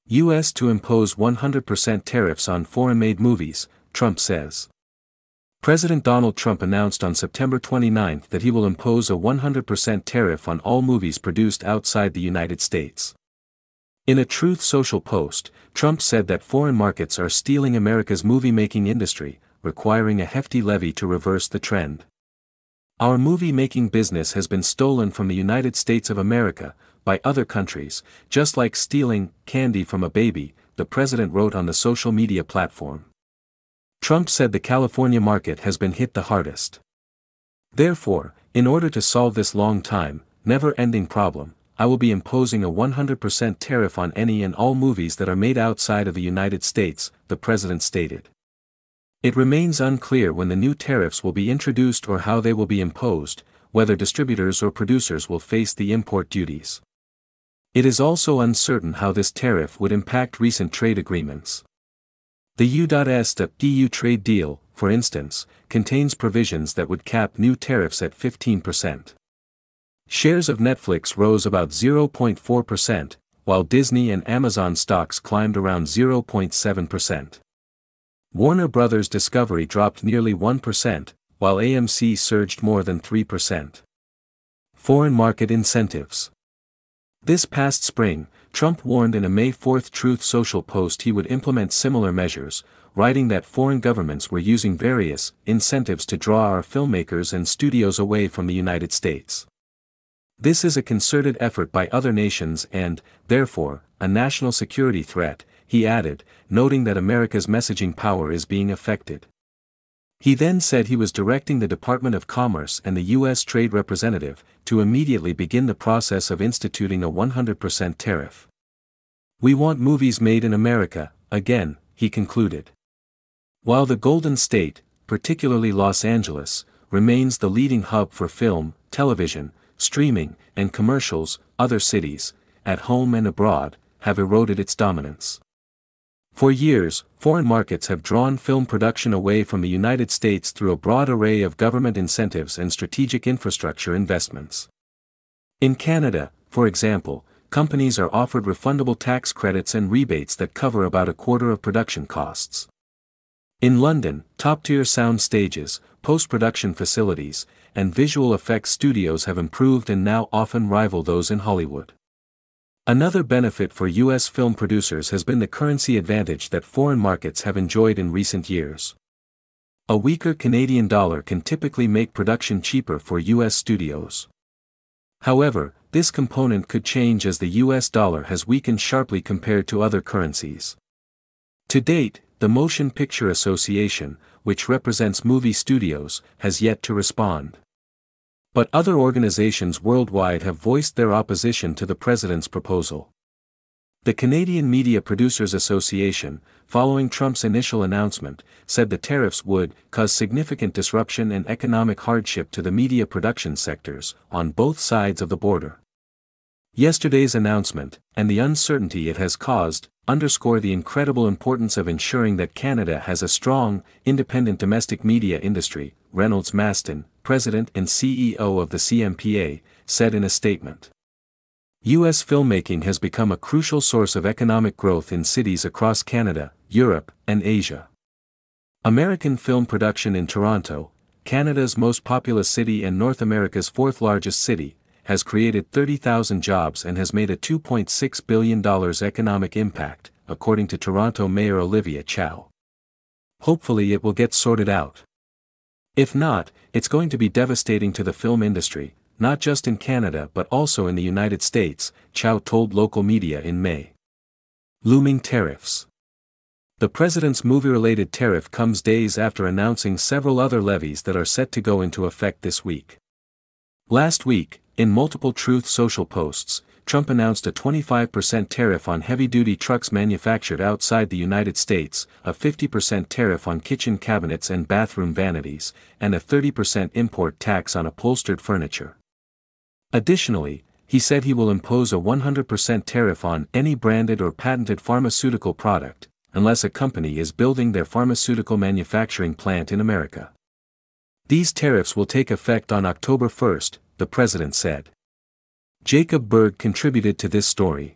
U.S. to impose 100% tariffs on foreign-made movies, Trump says. President Donald Trump announced on September 29 that he will impose a 100% tariff on all movies produced outside the United States. In a Truth Social post, Trump said that foreign markets are stealing America's movie-making industry, requiring a hefty levy to reverse the trend. Our movie-making business has been stolen from the United States of America, by other countries, just like stealing candy from a baby, the president wrote on the social media platform. Trump said the California market has been hit the hardest. Therefore, in order to solve this long-time, never-ending problem, I will be imposing a 100% tariff on any and all movies that are made outside of the United States, the president stated. It remains unclear when the new tariffs will be introduced or how they will be imposed, whether distributors or producers will face the import duties. It is also uncertain how this tariff would impact recent trade agreements. The U.S.-EU trade deal, for instance, contains provisions that would cap new tariffs at 15%. Shares of Netflix rose about 0.4%, while Disney and Amazon stocks climbed around 0.7%. Warner Bros. Discovery dropped nearly 1%, while AMC surged more than 3%. Foreign market incentives. This past spring, Trump warned in a May 4 Truth Social post he would implement similar measures, writing that foreign governments were using various incentives to draw our filmmakers and studios away from the United States. This is a concerted effort by other nations and, therefore, a national security threat, he added, noting that America's messaging power is being affected. He then said he was directing the Department of Commerce and the U.S. Trade Representative to immediately begin the process of instituting a 100% tariff. We want movies made in America, again, he concluded. While the Golden State, particularly Los Angeles, remains the leading hub for film, television, streaming, and commercials, other cities, at home and abroad, have eroded its dominance. For years, foreign markets have drawn film production away from the United States through a broad array of government incentives and strategic infrastructure investments. In Canada, for example, companies are offered refundable tax credits and rebates that cover about a quarter of production costs. In London, top-tier sound stages, post-production facilities, and visual effects studios have improved and now often rival those in Hollywood. Another benefit for U.S. film producers has been the currency advantage that foreign markets have enjoyed in recent years. A weaker Canadian dollar can typically make production cheaper for U.S. studios. However, this component could change as the U.S. dollar has weakened sharply compared to other currencies. To date, the Motion Picture Association, which represents movie studios, has yet to respond. But other organizations worldwide have voiced their opposition to the president's proposal. The Canadian Media Producers Association, following Trump's initial announcement, said the tariffs would cause significant disruption and economic hardship to the media production sectors on both sides of the border. Yesterday's announcement, and the uncertainty it has caused, underscore the incredible importance of ensuring that Canada has a strong, independent domestic media industry, Reynolds Maston, president and CEO of the CMPA, said in a statement. U.S. filmmaking has become a crucial source of economic growth in cities across Canada, Europe, and Asia. American film production in Toronto, Canada's most populous city and North America's fourth-largest city, has created 30,000 jobs and has made a $2.6 billion economic impact, according to Toronto Mayor Olivia Chow. Hopefully it will get sorted out. If not, it's going to be devastating to the film industry, not just in Canada but also in the United States, Chow told local media in May. Looming tariffs. The president's movie-related tariff comes days after announcing several other levies that are set to go into effect this week. Last week, in multiple Truth Social posts, Trump announced a 25% tariff on heavy-duty trucks manufactured outside the United States, a 50% tariff on kitchen cabinets and bathroom vanities, and a 30% import tax on upholstered furniture. Additionally, he said he will impose a 100% tariff on any branded or patented pharmaceutical product, unless a company is building their pharmaceutical manufacturing plant in America. These tariffs will take effect on October 1, the president said. Jacob Berg contributed to this story.